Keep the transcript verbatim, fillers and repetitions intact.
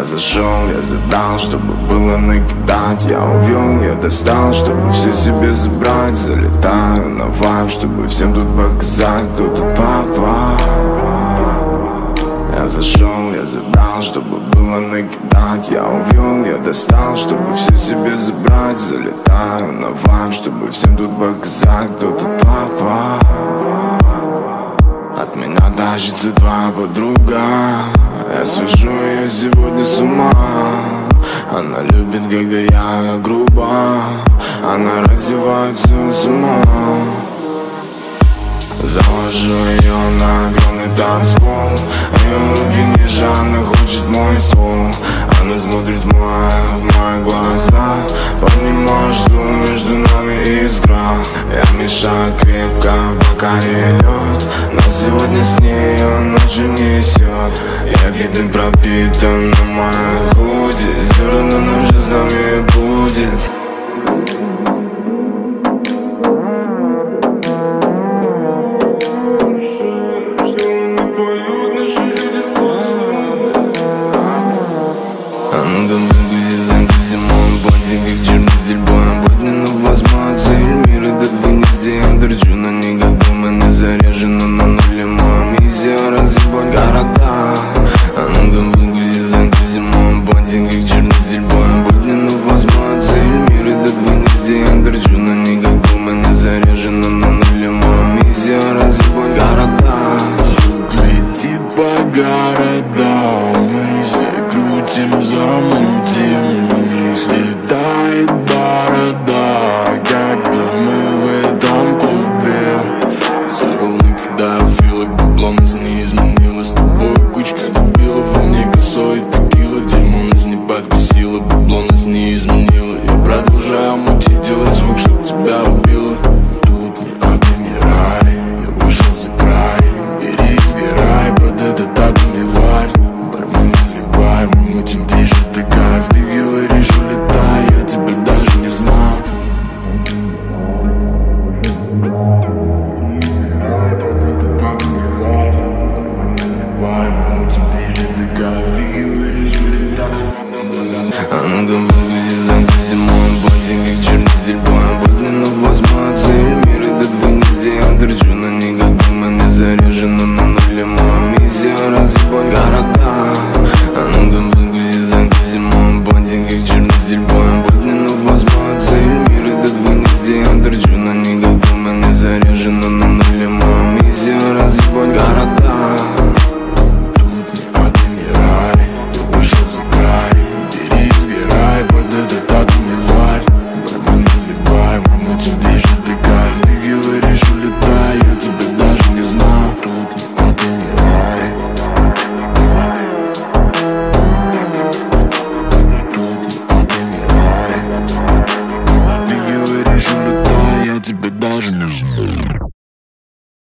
Я зашел, я задал, чтобы было накидать. Я увел, я достал, чтобы все себе забрать. Залетаю на вайб, чтобы всем тут показать, кто тут папа. Я зашел, я забрал, чтобы было накидать. Я увел, я достал, чтобы все себе забрать. Залетаю на вайб, чтобы всем тут показать, кто тут папа. От меня тащится твоя подруга. Я свожу ее сегодня с ума. Она любит, когда я грубо. Она раздевается с ума. Завожу ее на огромный танцпол. Ее руки ниже, она хочет мой ствол. Она смотрит в мои, в мои глаза. Понимаю, что между нами искра. Я мешаю крепко, в бокале лед. Но сегодня с ней он ночью несет. Я виден пропитан на моей худи. Все равно нам же с нами будет. Замутим, не слетает борода, когда мы в этом клубе. За рулем кидаю филок, бабло нас не изменило. С тобой кучка дебилов, а мне косой текила. Дерьмо нас не подкосило, бабло нас не изменило. Я продолжаю мутить, делать звук, чтоб тебя